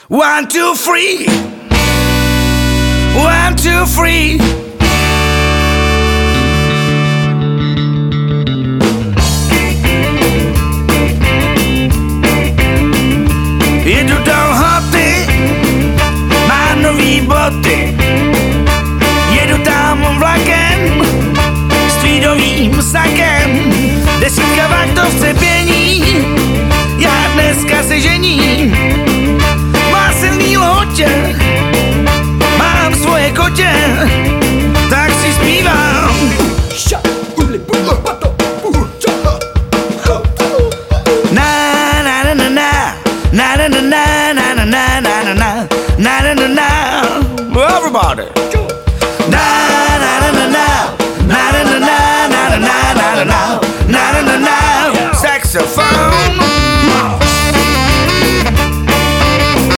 1, 2, 3. 1, 2, 3. Jedu do hoty, mám nový boty. Jedu tam vlakem s tweedovým sakem. Desítka vaktov se pění, já dneska se žením. Má silný lhotě, mám svoje kotě, tak si zpívám. Na na na na na na na na na na na na na na na na na. Everybody.